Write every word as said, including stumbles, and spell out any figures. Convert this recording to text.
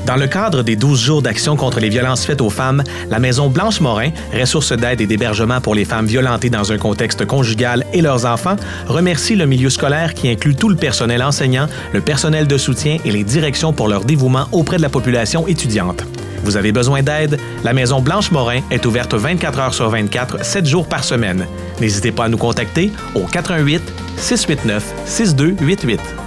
Dans le cadre des douze jours d'action contre les violences faites aux femmes, la Maison Blanche-Morin, ressource d'aide et d'hébergement pour les femmes violentées dans un contexte conjugal et leurs enfants, remercie le milieu scolaire qui inclut tout le personnel enseignant, le personnel de soutien et les directions pour leur dévouement auprès de la population étudiante. Vous avez besoin d'aide? La Maison Blanche-Morin est ouverte vingt-quatre heures sur vingt-quatre, sept jours par semaine. N'hésitez pas à nous contacter au quatre un huit, six huit neuf, six deux huit huit.